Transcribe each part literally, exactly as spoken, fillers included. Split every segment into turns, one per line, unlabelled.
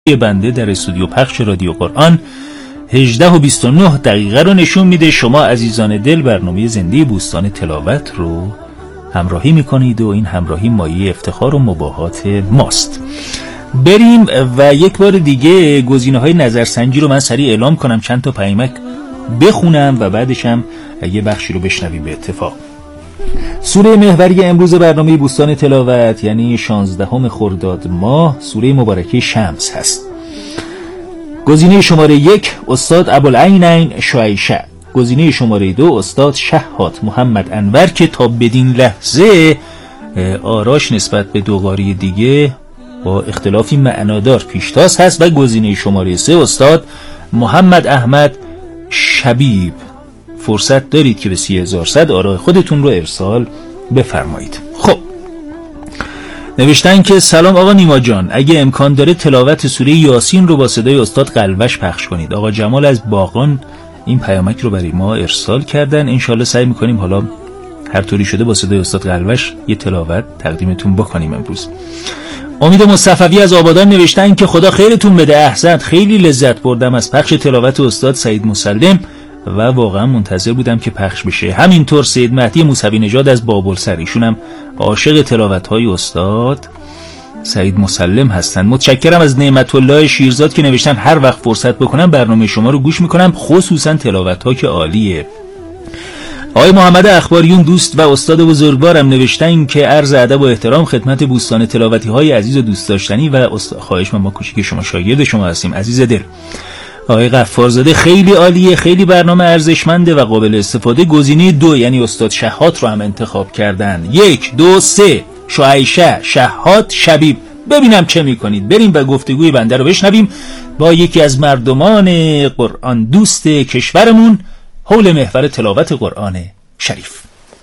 بنده در استودیو پخش رادیو قرآن هجده و بیست و نه دقیقه رو نشون میده. شما عزیزان دل برنامه زنده بوستان تلاوت رو همراهی میکنید و این همراهی مایه افتخار و مباهات ماست. بریم و یک بار دیگه گزینه‌های نظرسنجی رو من سریع اعلام کنم، چند تا پیامک بخونم و بعدش هم یه بخشی رو بشنویم به اتفاق. سوره محوری امروز برنامه بوستان تلاوت یعنی شانزدهم خرداد ماه سوره مبارکه شمس هست. گزینه شماره یک استاد ابوالعینین شعیشه، گزینه شماره دو استاد شهاد محمد انور که تا بدین لحظه آراش نسبت به دوغاری دیگه با اختلافی معنادار پیشتاز هست، و گزینه شماره سه استاد محمد احمد شبیب. فرصت دارید که به سی هزار صد آراء خودتون رو ارسال بفرمایید. خب نوشتن که سلام آقا نیما جان، اگه امکان داره تلاوت سوره یاسین رو با صدای استاد قلوش پخش کنید. آقا جمال از باغان این پیامک رو برای ما ارسال کردن، انشالله سعی میکنیم حالا هر طوری شده با صدای استاد قلوش یه تلاوت تقدیمتون بکنیم امروز. امید مصطفی از آبادان نوشتن که خدا خیرتون بده، احسنت، خیلی لذت بردم از پخش تلاوت استاد سعید مسلم و واقعا منتظر بودم که پخش بشه. همینطور سید مهدی موسوی نژاد از بابلسر، ایشون هم عاشق تلاوت‌های استاد سعید مسلم هستن. متشکرم از نعمت الله شیرزاد که نوشتن هر وقت فرصت بکنم برنامه شما رو گوش میکنم، خصوصا تلاوت‌ها که عالیه. آقای محمد اخباریون دوست و استاد بزرگوارم نوشتن که عرض ادب و احترام خدمت بوستان تلاوتی های عزیز و دوست داشتنی و است... خواهش من ما کوچیک شما شاگرد شما هستیم عزیز دل. آقای غفارزاده خیلی عالیه، خیلی برنامه ارزشمنده و قابل استفاده. گزینه دو یعنی استاد شهاد رو هم انتخاب کردن. یک دو سه شعیشه شهاد شبیب. ببینم چه میکنید. بریم و گفتگوی بنده رو بشنویم با یکی از مردمان قرآن دوست کشورمون حول محور تلاوت قرآن شریف.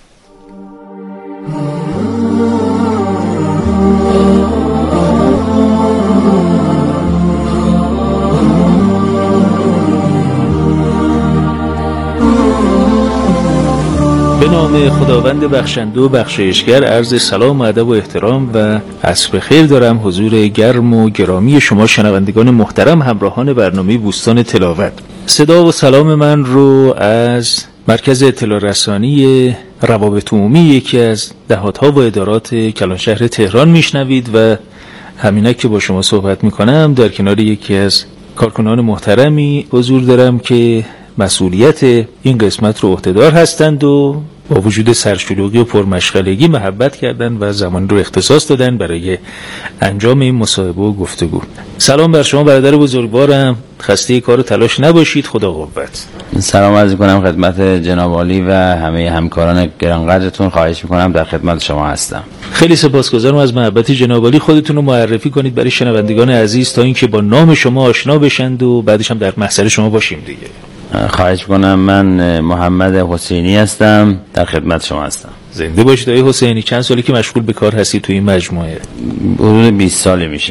به نام خداوند بخشنده و بخشایشگر عرض سلام و ادب و احترام و عصر خیر دارم حضور گرم و گرامی شما شنوندگان محترم همراهان برنامه بوستان تلاوت. صدا و سلام من رو از مرکز اطلاع رسانی روابط عمومی یکی از دهات‌ها و ادارات کلانشهر تهران میشنوید و همینک که با شما صحبت میکنم در کنار یکی از کارکنان محترمی حضور دارم که مسئولیت این قسمت رو عهده‌دار هستند و با وجود سرشلوغی و پرمشغلگی محبت کردن و زمان رو اختصاص دادن برای انجام این مصاحبه و گفتگو. سلام بر شما برادر بزرگوارم، خسته کار و تلاش نباشید، خدا قوت.
سلام عرض می‌کنم خدمت جناب عالی و همه همکاران گرانقدرتون، خواهش می‌کنم در خدمت شما هستم.
خیلی سپاسگزارم از محبت جناب عالی. خودتون رو معرفی کنید برای شنوندگان عزیز تا اینکه با نام شما آشنا بشند و بعدش هم در محضر شما باشیم دیگه.
خواهش کنم. من محمد حسینی هستم، در خدمت شما هستم.
زنده باشید آقای حسینی. چند سالی که مشغول به کار هستی توی این مجموعه؟
حدود بیست سال میشه.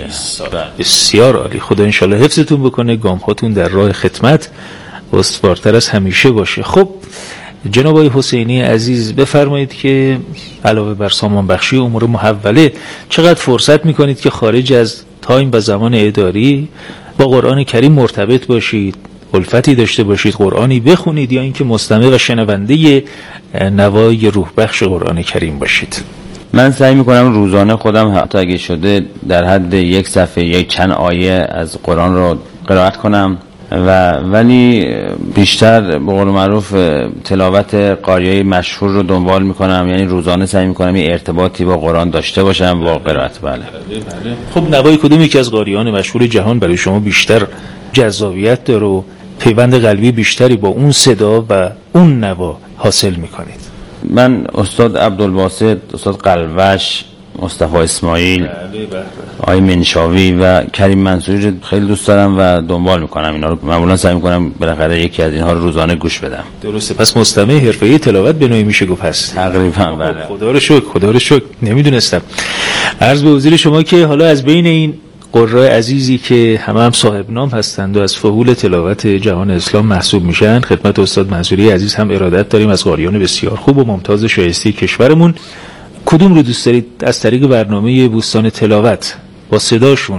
بسیار عالی. خدا انشالله حفظتون بکنه، گام هاتون در راه خدمت استوارتر از همیشه باشه. خب جناب آقای حسینی عزیز بفرمایید که علاوه بر سامان بخشی امور محوله چقدر فرصت میکنید که خارج از تایم و زمان اداری با قرآن کریم مرتبط باشید، الفتی داشته باشید، قرآنی بخونید، یا اینکه مستمع و شنونده نوای روح بخش قرآن کریم باشید؟
من سعی میکنم روزانه خودم حتی اگه شده در حد یک صفحه یک چند آیه از قرآن رو قرائت کنم و ولی بیشتر به قول معروف تلاوت قاریای مشهور رو دنبال میکنم، یعنی روزانه سعی میکنم یه ارتباطی با قرآن داشته باشم با قرائت. بله.
خب نوای کدوم یکی از قاریان مشهور جهان برای شما بیشتر جذابیت داره و پیوند قلبی بیشتری با اون صدا و اون نوا حاصل میکنید؟
من استاد عبدالباسط، استاد قلوش، مصطفی اسماعیل، آقای منشاوی و کریم منصوری خیلی دوست دارم و دنبال میکنم اینا رو. معمولا سعی میکنم بالاخره یکی از اینها رو روزانه گوش بدم.
درسته، پس مستمع حرفه‌ای تلاوت به نوعی میشه گفت هست.
تقریبا بله.
خدا رو شکر، خدا رو شکر. نمیدونستم. عرض به حضور شما که حالا از بین این قرای عزیزی که همه هم صاحب نام هستند و از فهول تلاوت جهان اسلام محسوب میشن، خدمت استاد منصوری عزیز هم ارادت داریم از قاریان بسیار خوب و ممتاز شایسته کشورمون. کدوم رو دوست دارید از طریق برنامه بوستان تلاوت با صداشون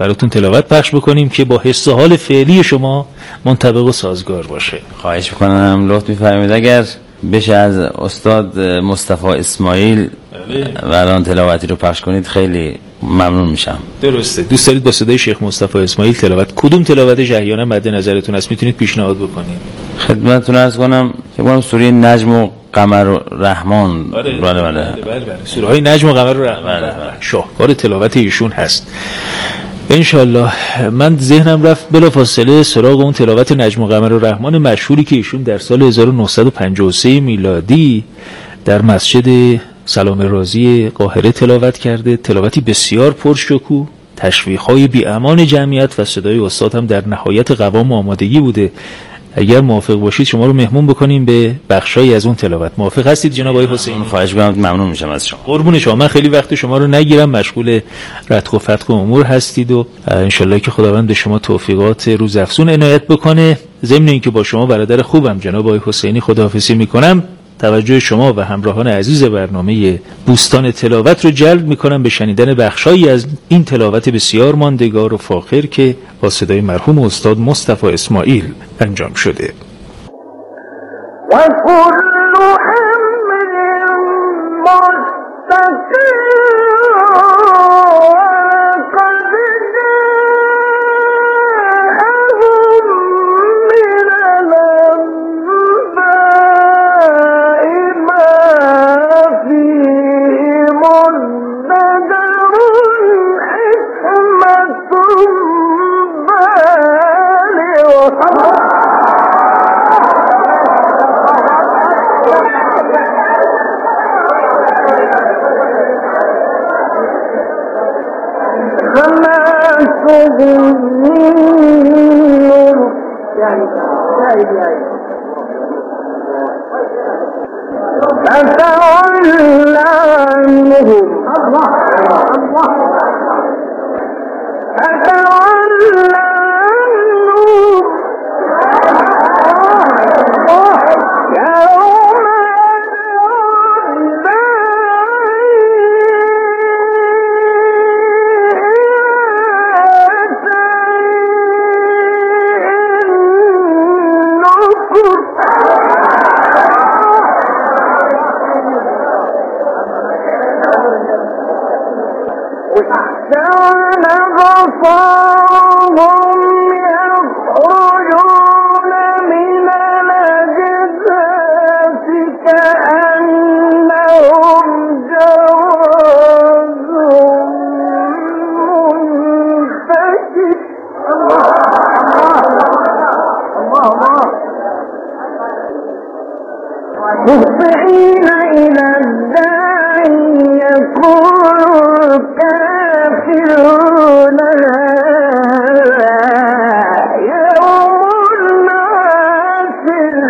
براتون تلاوت پخش بکنیم که با حس و حال فعلی شما منطبق و سازگار باشه.
خواهش میکنم لطف می‌فرمایید اگر بشه از استاد مصطفی اسماعیل بران تلاوتی رو پخش کنید خیلی ممنون میشم.
درسته. دوست دارید با صدای شیخ مصطفی اسماعیل تلاوت کدوم تلاوتش احیانا مد نظرتون است میتونید پیشنهاد بکنید؟
خدمتتون عرض کنم فکر کنم سوره نجم و قمر و رحمان.
بله
بله بله
بله سوره های نجم و قمر و رحمان شاهکار تلاوت ایشون هست انشالله. من ذهنم رفت بلافاصله سراغ اون تلاوت نجم و قمر و رحمان مشهوری که ایشون در سال هزار و نهصد و پنجاه و سه میلادی در مسجد سلام رازی قاهره تلاوت کرده. تلاوتی بسیار پرشکوه، تشویق‌های بی‌امان جمعیت و صدای استاد هم در نهایت قوام و آمادگی بوده. اگر موافق باشید شما رو مهمون بکنیم به بخشایی از اون تلاوت. موافق هستید جناب آقای حسینی؟
خواهش می‌کنم، ممنون میشم از شما.
قربون شما. من خیلی وقت شما رو نگیرم، مشغول رتق و فتق و امور هستید و انشالله که خداوند به شما توفیقات روزافزون عنایت بکنه. ضمن اینکه با شما برادر خوبم جناب آقای حسینی خداحافظی میکنم، توجه شما و همراهان عزیز برنامه بوستان تلاوت رو جلب میکنم به شنیدن بخشایی از این تلاوت بسیار ماندگار و فاخر که با صدای مرحوم استاد مصطفی اسماعیل انجام شده.
و کل حمل مستقیم مهطعين إلى الداعي يقول الكافرون يوم الناصر.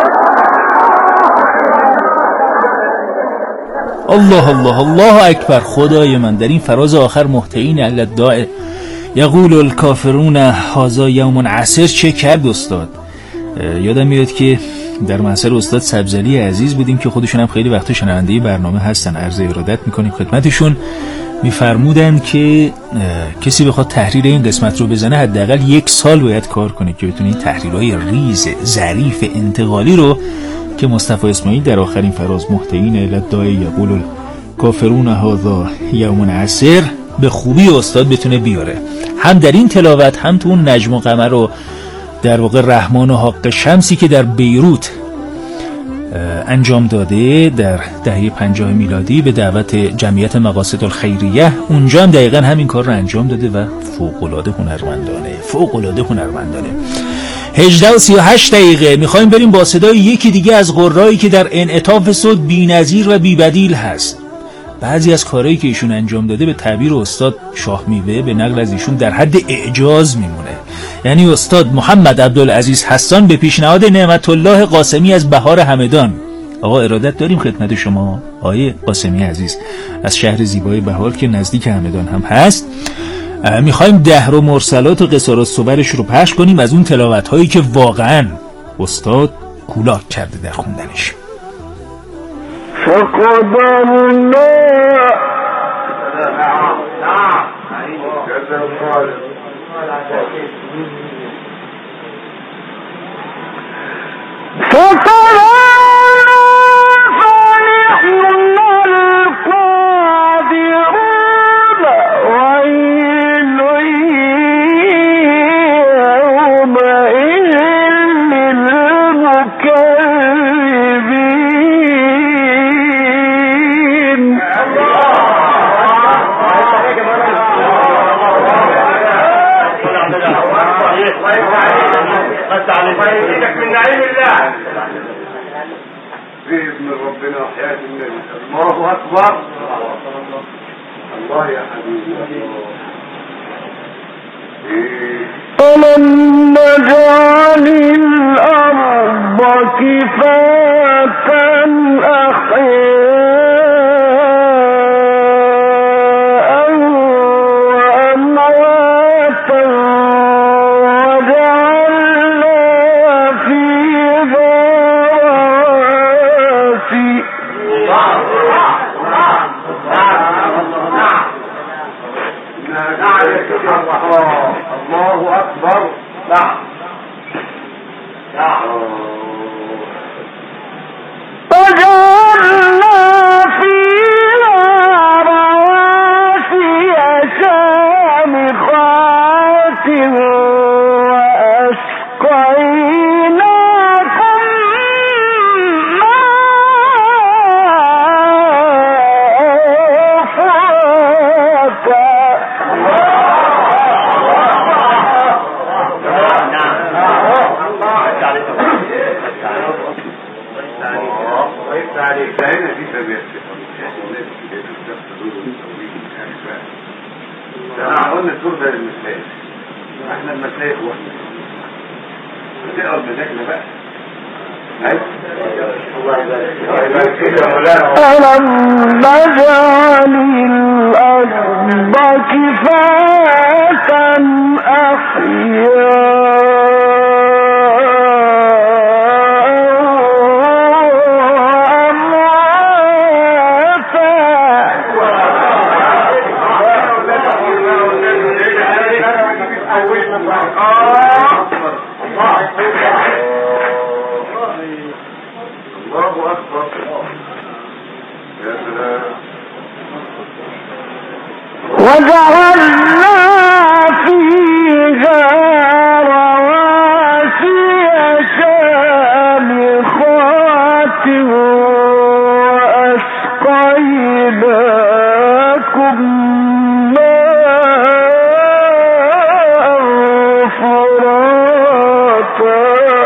الله الله الله اکبر. خدای من در این فراز آخر مهطعین الی الداعی یقول الکافرون هذا یوم عسر چه کرد استاد؟ یادم میاد که در محضر استاد سبزلی عزیز بودیم که خودشون هم خیلی وقت شنونده برنامه هستن، عرض ارادت میکنیم خدمتشون. میفرمودن که کسی بخواد تحریر این قسمت رو بزنه حداقل یک سال باید کار کنه که بتونه این تحریرهای ریز ظریف انتقالی رو که مصطفی اسماعیل در آخرین فراز مهطعین الی الداعی یقول الکافرون هذا یوم عسر به خوبی استاد بتونه بیاره. هم در این تلاوت هم تو اون نجم و قمر رو در واقع رحمان و حق شمسی که در بیروت انجام داده در دهه پنجاه میلادی به دعوت جمعیت مقاصد الخیریه، اونجا هم دقیقا همین کار رو انجام داده و فوق‌العاده هنرمندانه فوق‌العاده هنرمندانه. هجده و سی و هشت دقیقه میخوایم بریم با صدای یکی دیگه از قرایی که در انعطاف صوت بی‌نظیر و بی‌بدیل هست. بعضی از کارهایی که ایشون انجام داده به تعبیر استاد شاه میوه به نقل از ایشون در حد اعجاز میمونه. یعنی استاد محمد عبدالعزیز حسان به پیشنهاد نعمت الله قاسمی از بهار همدان. آقا ارادت داریم خدمت شما آقای قاسمی عزیز از شهر زیبای بهار که نزدیک همدان هم هست. میخوایم دهر و مرسلات و قصار الصبرش رو پخش کنیم از اون تلاوت هایی که واقعا استاد کولاک کرده در خوندنش.
فقدرنا
بإذن ربنا وحياة النبي. الله أكبر. الله يا حبيبي.
ألم نجعل الأرض كفاتا أحياء
الله أكبر. نعم نعم.
وجعلنا فيها رواسي شامخات وأسقيناكم ماء فراتا.
هنا في سبيل انا قلنا الدور ده للمسائل، احنا المسائل واحنا نقعد مزاجنا بقى.
ألم نجعل الأرض كفاتا أحياء وجعلنا فيها رواسي شامخات وأسقيناكم ماء فراتا.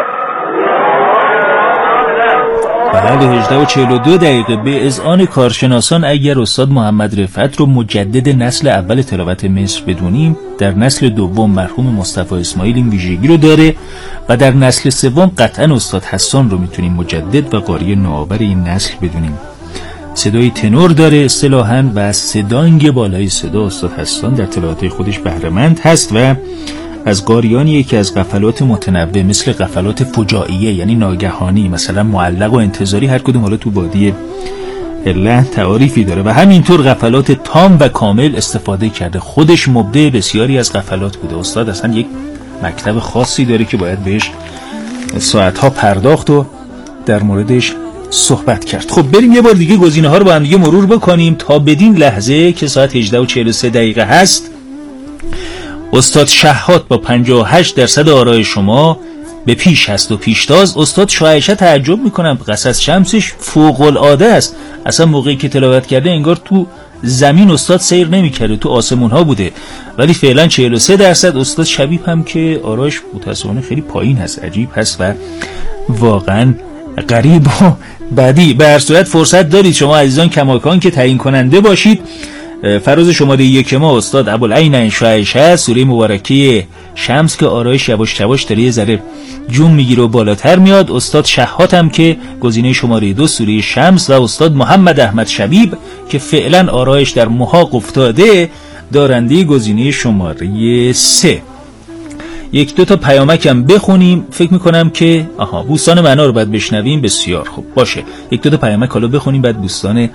بله هجده و چهل و دو دقیقه به اذعان کارشناسان اگر استاد محمد رفعت رو مجدد نسل اول تلاوت مصر بدونیم، در نسل دوم مرحوم مصطفی اسماعیل این ویژگی رو داره و در نسل سوم قطعا استاد حسان رو میتونیم مجدد و قاری نوآور این نسل بدونیم. صدای تنور داره اصطلاحاً و از صدانگ بالای صدا استاد حسان در تلاوت خودش بهره‌مند هست و از قاریانیه که از غفلات متنوع مثل غفلات فجائیه یعنی ناگهانی، مثلا معلق و انتظاری، هر کدوم حالا تو بادی الله تعاریفی داره و همینطور غفلات تام و کامل استفاده کرده. خودش مبدع بسیاری از غفلات بوده. استاد اصلا یک مکتب خاصی داره که باید بهش ساعتها پرداخت و در موردش صحبت کرد. خب بریم یه بار دیگه گزینه ها رو با هم دیگه مرور بکنیم تا بدین لحظه که ساعت هجده و چهل و سه دقیقه هست استاد شهاد با پنجاه و هشت درصد آرای شما به پیش هست و پیشتاز. استاد شایشه تعجب میکنم، قصص شمسش فوق العاده است. اصلا موقعی که تلاوت کرده انگار تو زمین استاد سیر نمیکرده، تو آسمون ها بوده. ولی فعلا چهل و سه درصد. استاد شبیب هم که آرایش متاسفانه خیلی پایین هست، عجیب هست و واقعا غریب و بدی. به هر صورت فرصت دارید شما عزیزان کماکان که تعیین کننده باشید. فراز شماره یک ما استاد ابوالعین شایشه، سوره مبارکه شمس که آرایش یواش یواش داره یه ذره جون میگیره و بالاتر میاد. استاد شهات هم که گزینه شماره دو سوره شمس و استاد محمد احمد شبیب که فعلا آرایش در محاق افتاده دارنده گزینه شماره سه. یک دو تا پیامک هم بخونیم. فکر میکنم که آها بوستان معنا رو باید بشنویم. بسیار خوب باشه، یک دو تا پیامک حالا بخونیم بعد بوستان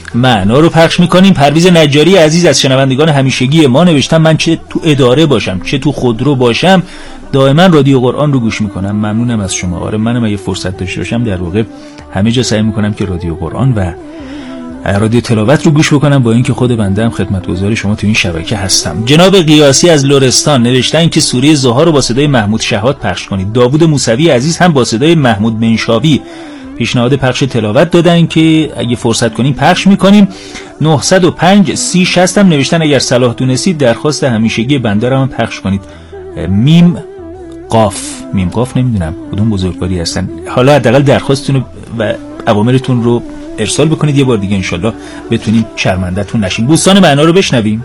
معنا رو پخش میکنیم. پرویز نجاری عزیز از شنوندگان همیشگی ما نوشتم من چه تو اداره باشم چه تو خودرو باشم دائما رادیو قرآن رو گوش میکنم. ممنونم از شما. آره منم اگه فرصت داشته باشم در واقع همه جا سعی میکنم که رادیو قرآن و رادیو تلاوت رو گوش بکنم، با اینکه خود بنده هم خدمتگزار شما تو این شبکه هستم. جناب قیاسی از لرستان نوشتن که سوره ضحی رو با صدای محمود شهاد پخش کنید. داوود موسوی عزیز هم با صدای محمود منشاوی پیشنهاد پخش تلاوت دادن که اگه فرصت کنیم پخش میکنیم. نهصد و پنج سی شصت هم نوشتن اگر صلاح دونستید درخواست همیشگی بنده رو هم پخش کنید. میم قاف میم قاف نمیدونم کدوم بزرگواری هستن. حالا حداقل درخواستتون و اوامرتون رو ارسال بکنید، یه بار دیگه انشالله بتونیم شرمنده‌تون نشیم. دوستان معنا رو بشنویم.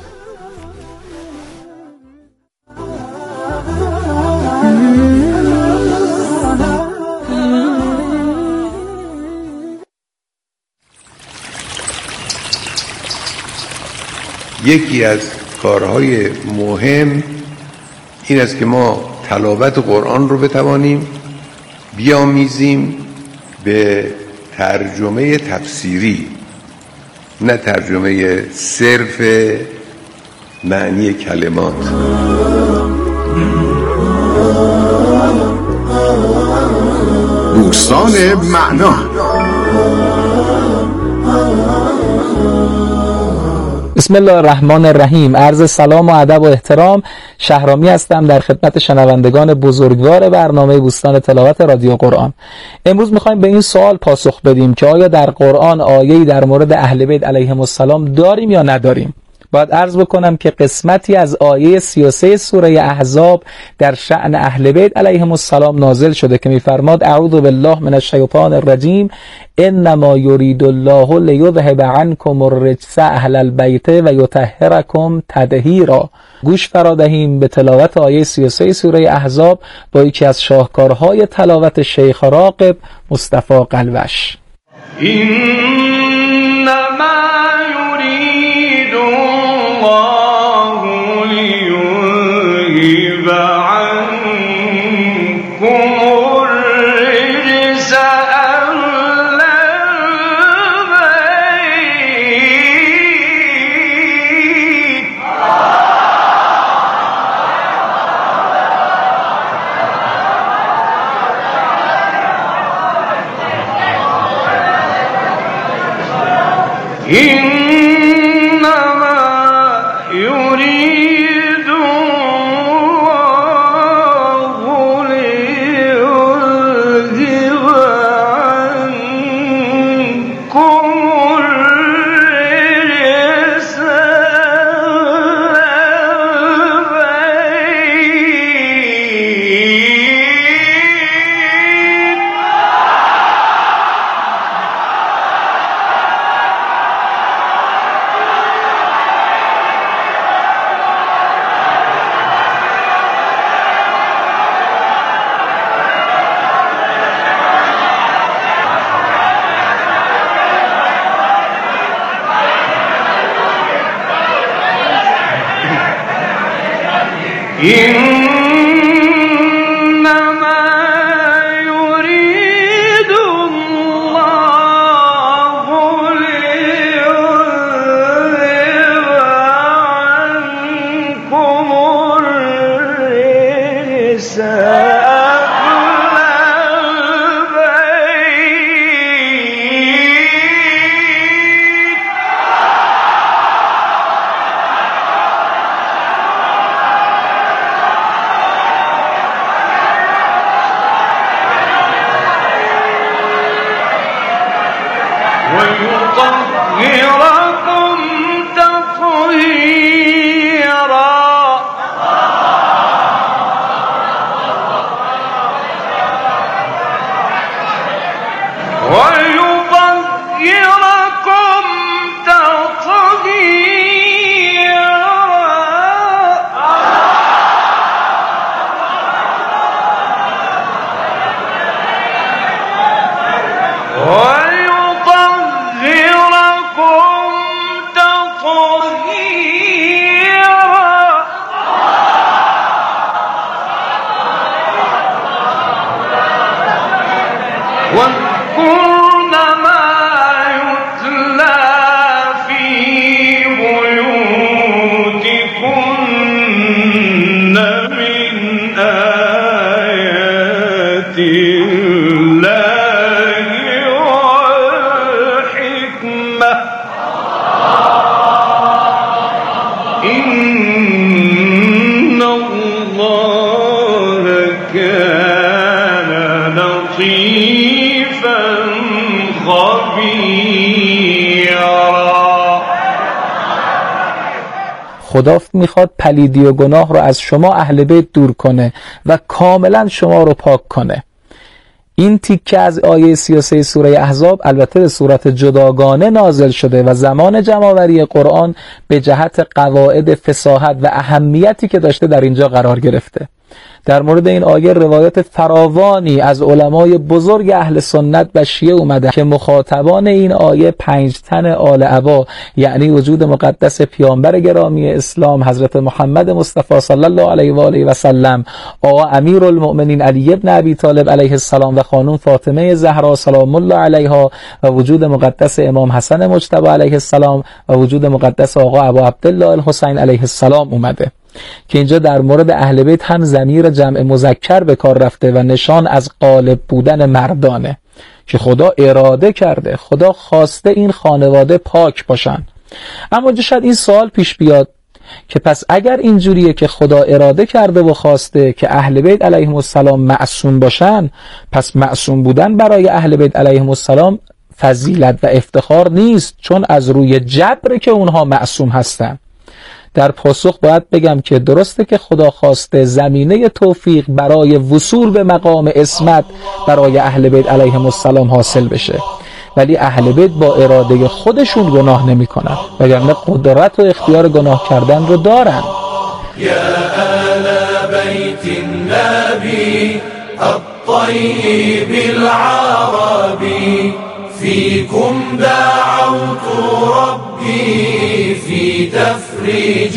یکی از کارهای مهم این است که ما تلاوت قرآن رو بتوانیم بیامیزیم به ترجمه تفسیری، نه ترجمه صرف معنی کلمات.
دوستان معنا،
بسم الله الرحمن الرحیم. عرض سلام و ادب و احترام. شهرامی هستم در خدمت شنوندگان بزرگوار برنامه بوستان تلاوت رادیو قرآن. امروز میخوایم به این سوال پاسخ بدیم که آیا در قرآن آیه‌ای در مورد اهل بیت علیهم السلام داریم یا نداریم. باید عرض بکنم که قسمتی از آیه سی و سه سوره احزاب در شأن اهل بیت علیهم السلام نازل شده که میفرماد اعوذ بالله من الشیطان الرجیم انما یرید الله لیذهب عنکم الرجس اهل البیت و یطهرکم تطهیرا. گوش فرادهیم به تلاوت آیه سی و سه سوره احزاب با یکی از شاهکارهای تلاوت شیخ راغب مصطفی قلوش.
انما یرید الله لیذهب عنکم الرجس اهل البیت. إنما يريد الله ليذهب عنكم الرجس إنما يريد الله ليذهب عنكم الرجس ويطهركم تطهيرا. ويطهركم تطهيرا. واذكرن ما يتلى الله والحكمة إن الله كان لطيفا خبيرا.
خدا میخواد پلیدی و گناه رو از شما اهل بیت دور کنه و کاملا شما رو پاک کنه. این تیکه از آیه سی و سه سوره احزاب البته به صورت جداگانه نازل شده و زمان جمع‌آوری قرآن به جهت قواعد فصاحت و اهمیتی که داشته در اینجا قرار گرفته. در مورد این آیه روایات فراوانی از علمای بزرگ اهل سنت و شیعه اومده که مخاطبان این آیه پنج تن آل عبا، یعنی وجود مقدس پیامبر گرامی اسلام حضرت محمد مصطفی صلی الله علیه و آله و سلم، آقا امیرالمؤمنین علی ابن ابی طالب علیه السلام و خانم فاطمه زهرا سلام الله علیها و وجود مقدس امام حسن مجتبی علیه السلام و وجود مقدس آقا ابو عبدالله الحسین علیه السلام اومده که اینجا در مورد اهل بیت هم ضمیر جمع مذکر به کار رفته و نشان از غالب بودن مردانه که خدا اراده کرده، خدا خواسته این خانواده پاک باشن. اما اینجا شاید این سوال پیش بیاد که پس اگر اینجوریه که خدا اراده کرده و خواسته که اهل بیت علیهم السلام معصوم باشن، پس معصوم بودن برای اهل بیت علیهم السلام فضیلت و افتخار نیست، چون از روی جبر که اونها معصوم هستن. در پاسخ باید بگم که درسته که خدا خواسته زمینه توفیق برای وصول به مقام عصمت برای اهل بیت علیهم السلام حاصل بشه، ولی اهل بیت با اراده خودشون گناه نمی کنن، وگرنه قدرت و اختیار گناه کردن رو دارن.
یا اهل بیت النبی الطیب العربی فيكم دعوت ربي في تفريج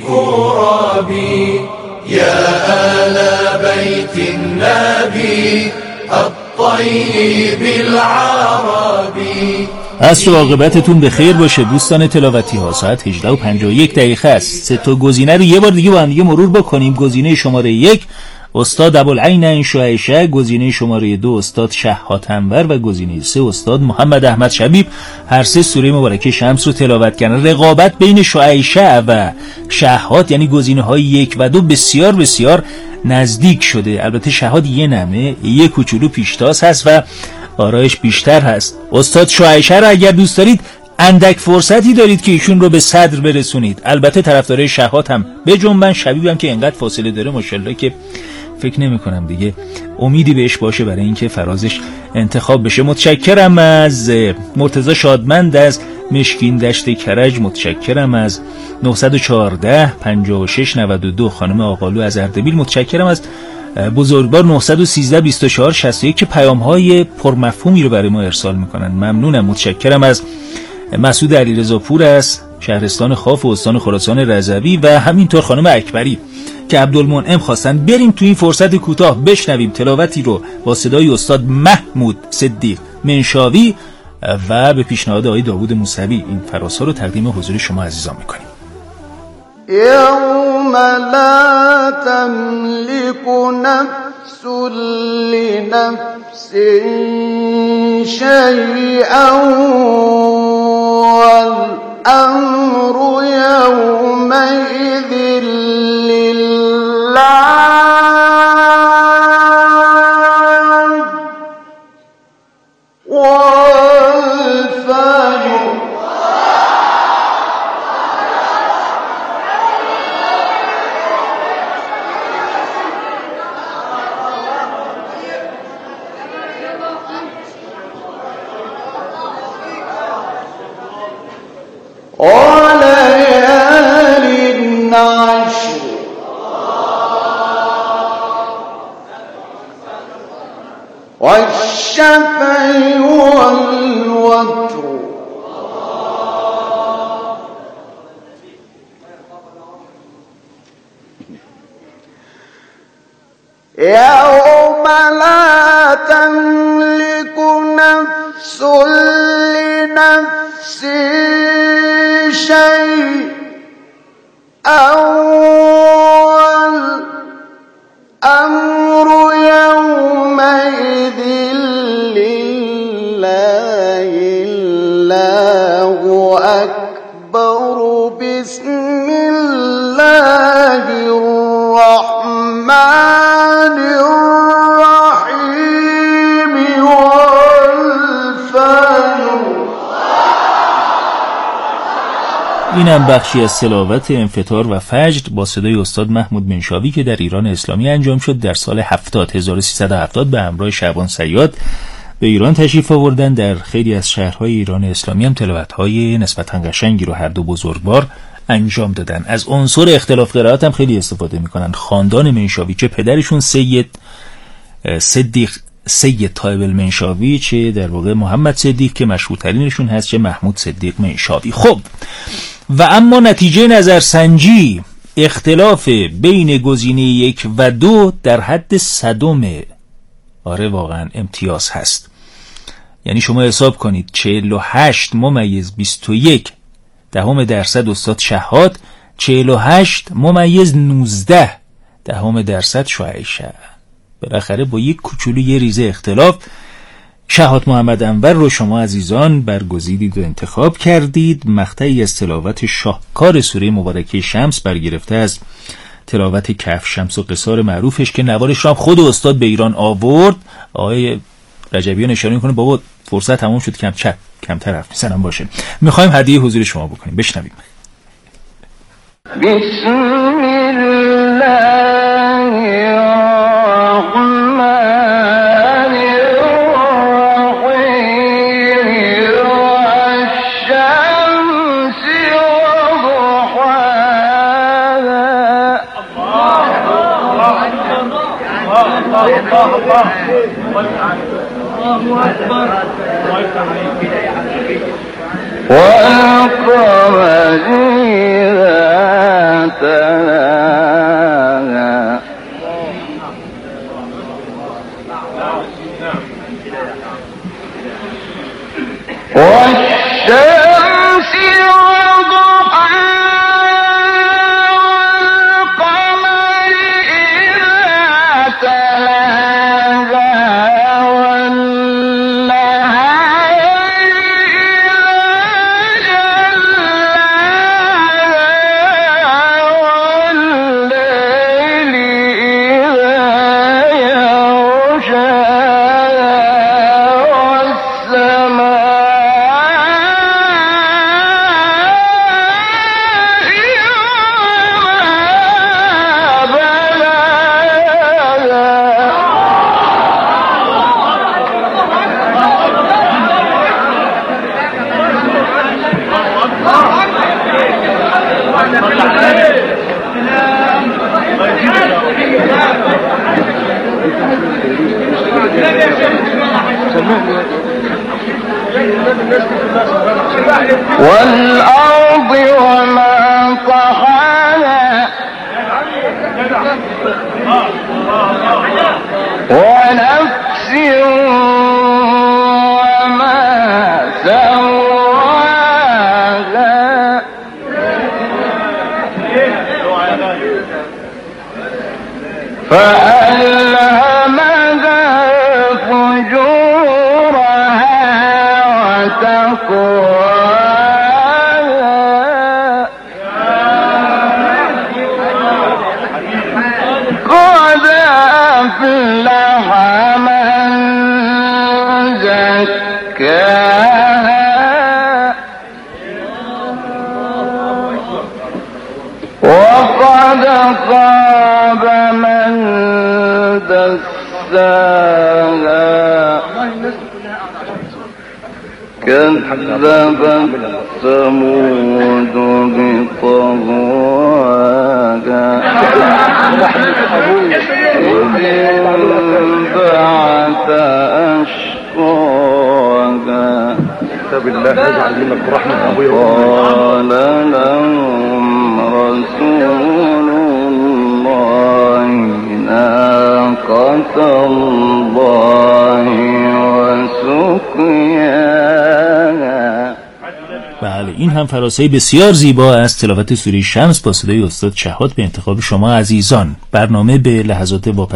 كربي يا آل بيت النبي الطيب العربي.
عصر و عاقبتتون به خیر باشه دوستان تلاوتی ها. ساعت هجده و پنجاه و یک دقیقه است. سه تا گزینه رو یه بار دیگه با هم دیگه مرور بکنیم. گزینه شماره یک استاد ابوالعین انشعیشه، گزینه شماره دو استاد شهات انور و گزینه سه استاد محمد احمد شبیب. هر سه سوره مبارکه شمس رو تلاوت کردن. رقابت بین شعیشه و شهات یعنی گزینه های یک و دو بسیار بسیار نزدیک شده. البته شهات یه نمه یه کوچولو پیشتاز هست و آرایش بیشتر هست. استاد شعیشه را اگر دوست دارید اندک فرصتی دارید که ایشون رو به صدر برسونید. البته طرفدارای شهات هم به جنبن، شبیبم که انقدر فاصله داره ماشاءالله که فکر نمی کنم دیگه امیدی بهش باشه برای اینکه فرازش انتخاب بشه. متشکرم از مرتضی شادمند از مشکین دشت کرج، متشکرم از نه یک چهار پنجاه و شش نود و دو خانم آقالو از اردبیل، متشکرم از بزرگوار نه یک سه بیست و چهار شصت و یک که پیام های پرمفهومی رو برای ما ارسال میکنن. ممنونم. متشکرم از مسعود علیرضا پور از شهرستان خاف و استان خراسان رضوی و همینطور خانم اکبری که عبدالمنعم خواستن. بریم تو این فرصت کوتاه بشنویم تلاوتی رو با صدای استاد محمود صدیق منشاوی و به پیشنهاد آقای داوود موسوی این فراسا رو تقدیم حضور شما عزیزان میکنیم.
یوم لا تملک نفس لنفس شیئا والامر یومئذ لله والفجر وليال العشر والشفع والوتر يوم لا تملك نفس لنفس شيئا والأمر يومئذ يومئذ لله الله أكبر بسم الله الرحمن الرحيم والفجر.
اینم بخشی از تلاوت انفطار و فجر با صدای استاد محمود منشاوی که در ایران اسلامی انجام شد در سال هفتاد هزار و سیصد و هفتاد به همراه شعبان صیاد به ایران تشریف آوردن. در خیلی از شهرهای ایران اسلامی هم تلاوت‌های نسبتاً قشنگی رو هر دو بزرگوار انجام دادن. از عنصر اختلاف قرائت هم خیلی استفاده میکنن. خاندان منشاوی چه پدرشون سید صدیق سید طایب المنشاوی، چه در واقع محمد صدیق که مشهورترینشون هست، چه محمود صدیق منشاوی. خب و اما نتیجه نظرسنجی اختلاف بین گزینه یک و دو در حد صدمه. آره واقعا امتیاز هست. یعنی شما حساب کنید چهل و هشت ممیز بیست و یک دهم درصد استاد شهاد، چهل و هشت ممیز نوزده دهم درصد شعیشه. بالاخره با یک کوچولو یه ریزه اختلاف شهاد محمد انور رو شما عزیزان برگزیدید و انتخاب کردید. مقطعی از تلاوت شاهکار سوره مبارکه شمس برگرفته از تلاوت کهف، شمس و قصار معروفش که نوارش رو هم خود استاد به ایران آورد. آقای رجبیان اشاره میکنه بابا فرصت تمام شد، کم چک کمتر حرف میزنم باشه. میخوایم هدیه حضور شما بکنیم. بشنویم.
بسم الله الرحمن الرحیم والشمس وضحاها. والقمر إذا تلاها والشمس والأرض وما طحاها ونفس وما سواها فألهمها فجورها وتقواها قد أفلح من زكاها وقد خاب من دساها كذبت ثمود بطغواها إذ انبعث أشقاها قال لهم رسول الله ناقة الله وسقياها.
بله این هم فراسه بسیار زیبا از تلاوت سوره شمس با صدای استاد شهاد به انتخاب شما عزیزان. برنامه به لحظات واپس